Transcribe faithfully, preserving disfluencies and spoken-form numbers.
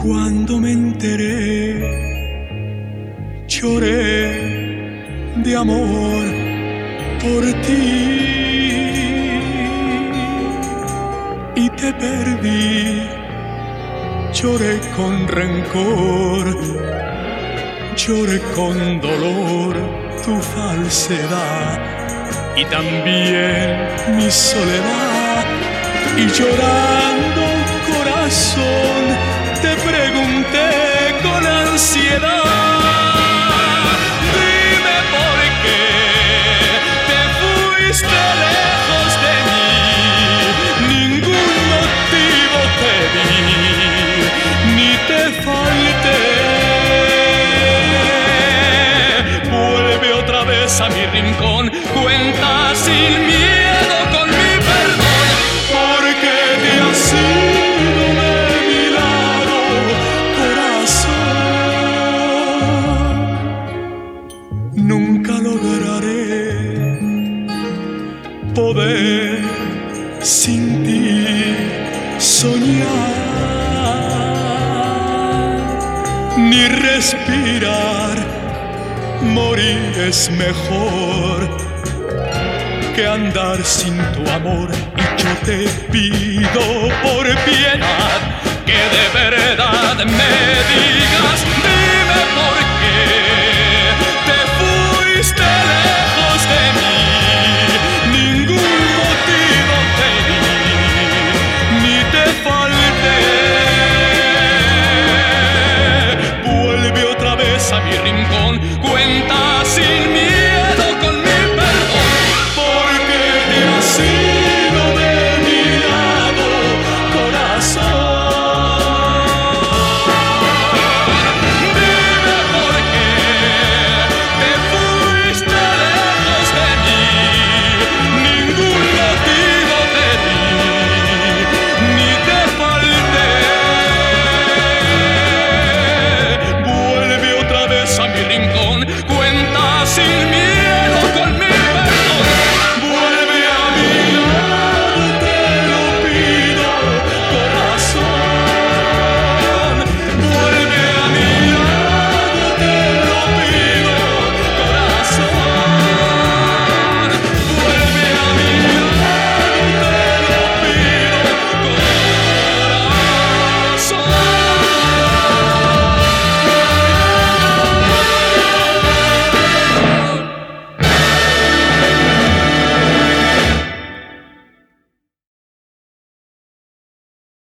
Cuando me enteré, lloré de amor por ti y te perdí. Lloré con rencor, lloré con dolor tu falsedad y también mi soledad. Y llorando corazón te pregunté con ansiedad, dime por qué te fuiste lejos de mí. Ningún motivo te di, ni te falté. Vuelve otra vez a mi rincón, cuenta sin miedo con mi perdón, porque te has ido de mi lado, corazón. Nunca lograré poder sin ti soñar, ni respirar. Morir es mejor que andar sin tu amor. Y yo te pido por piedad que de verdad me digas, dime por qué